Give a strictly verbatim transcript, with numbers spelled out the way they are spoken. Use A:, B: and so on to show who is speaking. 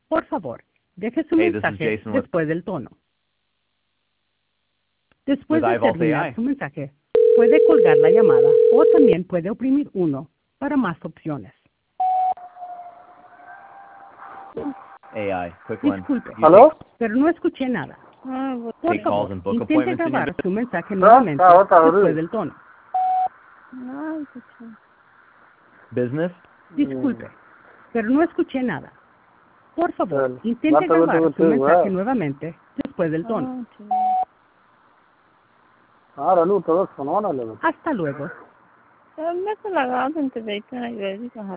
A: Por favor, deje su
B: Hey, this is
A: mensaje
B: Jason with-
A: después del tono. Después
B: With
A: de
B: iVault
A: terminar
B: A I.
A: su mensaje, puede colgar la llamada o también puede oprimir uno para más opciones.
B: A I, quick one.
A: Disculpe,
B: You
C: ¿Aló?
A: pero no escuché nada.
D: Ah, pues,
A: Por
B: Take calls
A: favor,
B: and book
A: intente
B: appointments in your
A: grabar su mensaje
C: Ah,
A: nuevamente
C: ah, otra vez.
A: después del tono.
D: ay, qué chido.
B: business.
A: Disculpe, pero no escuché nada. Por favor,
C: Well,
A: intente
C: what about
A: grabar
C: the
A: su
C: two,
A: mensaje
C: well?
A: nuevamente después del tono.
D: Ah, chido.
C: Ahora no, todo eso, no, no, no.
A: Hasta luego.
D: Eh, me he lagado en Tebeta y Bélica,